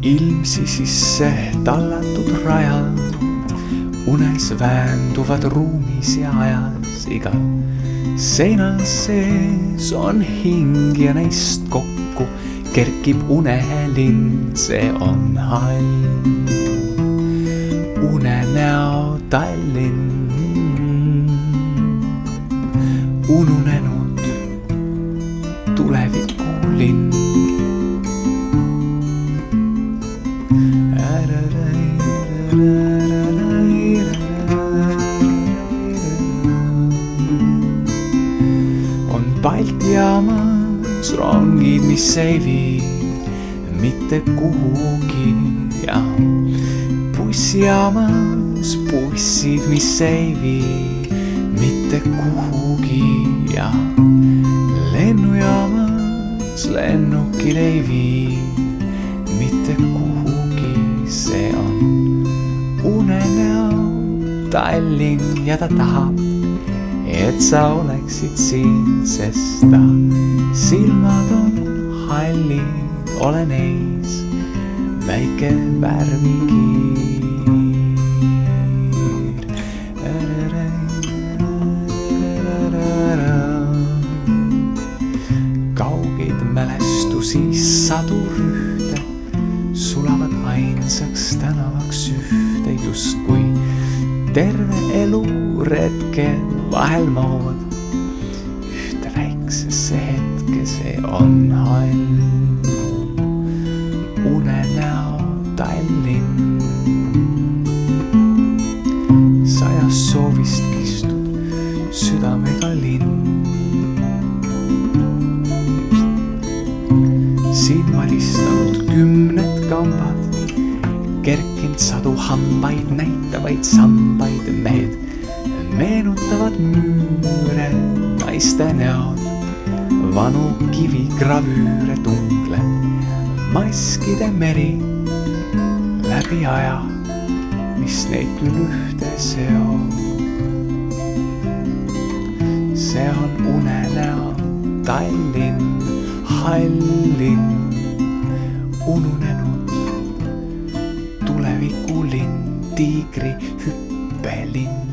ilmsi sisse tallatud rajal, unes väänduvad ruumis ja ajas, iga seinal sees on hing ja neist kokku kerkib unelind, see on hall unenäo Tallinn, ununenud tulevikulinn. On Baltjaamas rongid, mis ei vii mitte kuhugi ja bussijaamas bussid, mis ei vii mitte kuhugi ja lennujaamas lennukid ei vii mitte kuhugi. See on unenäo Tallinn ja ta tahab, et sa oleksid siin, sest ta silmad on hallid, ole neis väike värvikiir. Kaugeid mälestusi sadu rühte sulavad ainsaks tänavaks ühte, justkui terve elu retkel vahel mood ühte väiksesse hetke. See on hall unenäo Tallinn, sajast soovist kistud südamega linn. Siin valistanud kümned kambad, kerkinud sadu hambaid, näitavaid sambaid. Mehed meenutavad müüre, naiste näod, vanu kivigravüüre, tungleb maskide meri läbi aja, mis neid küll ühte seob. See on unenäo Tallinn, hallin, ununenud tulevikulinn, tiigri hüppelinn.